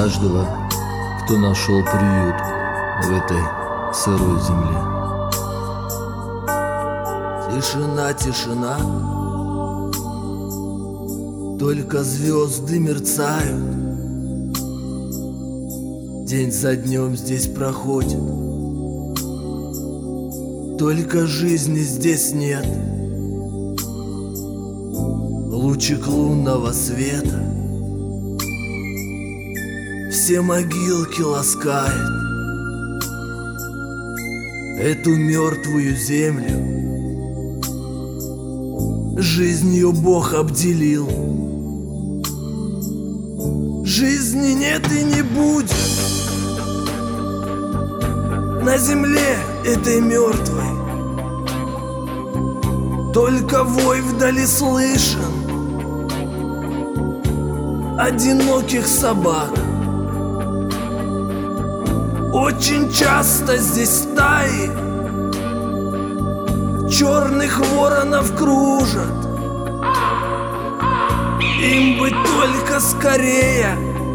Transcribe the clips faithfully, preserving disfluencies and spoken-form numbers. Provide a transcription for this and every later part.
каждого, кто нашел приют в этой сырой земле. Тишина, тишина, только звезды мерцают. День за днем здесь проходит, только жизни здесь нет. Лучик лунного света все могилки ласкает. Эту мертвую землю жизнью Бог обделил. Жизни нет и не будет на земле этой мертвой, только вой вдали слышен одиноких собак. Очень часто здесь стаи черных воронов кружат. Им бы только скорее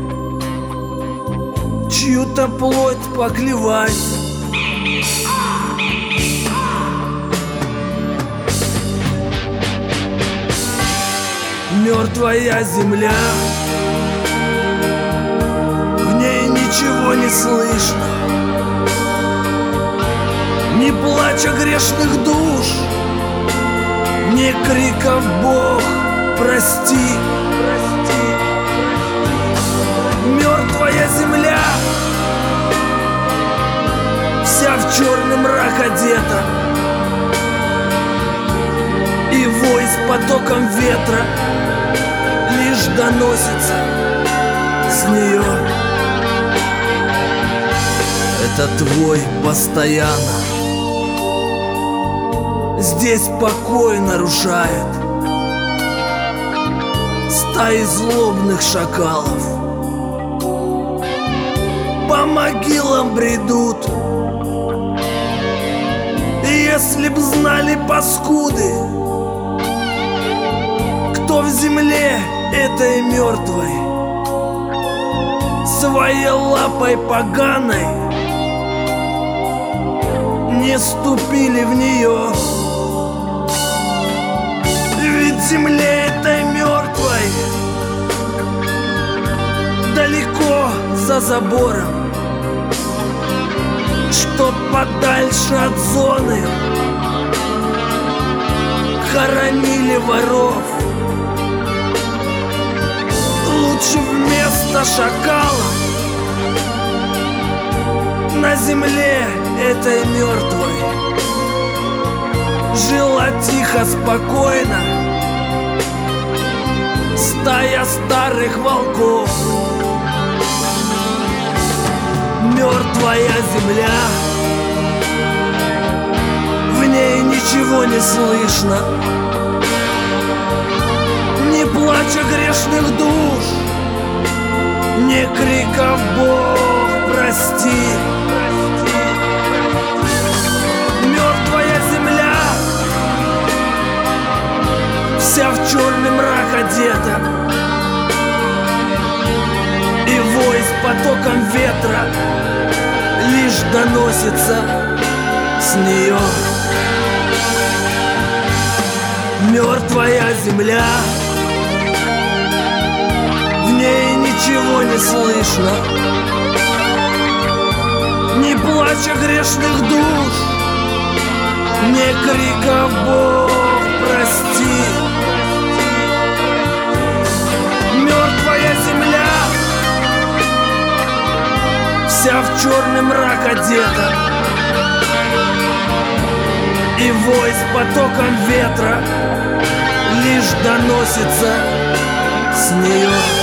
чью-то плоть поклевать. Мертвая земля, в ней ничего не слышно, ни плача грешных душ, ни криков «Бог, прости!». Мертвая земля, вся в черный мрак одета, и вой с потоком ветра лишь доносится с нее. Это твой постоянно здесь покой нарушает. Стаи злобных шакалов по могилам бредут. И если б знали паскуды, кто в земле этой мертвой своей лапой поганой не ступили в нее. Ведь земле этой мертвой далеко за забором, чтоб подальше от зоны хоронили воров. Лучше вместо шакалов на земле этой мертвой жила тихо, спокойно стая старых волков. Мертвая земля, в ней ничего не слышно, ни плача грешных душ, ни криков «Бог, прости!». Мертвая земля, вся в черный мрак одета, и вой с потоком ветра лишь доносится с нее. Мертвая земля, в ней ничего не слышно, ни плача грешных душ, ни криков «Бог, прости!». Мертвая земля, вся в черный мрак одета, и вой с потоком ветра лишь доносится с нее.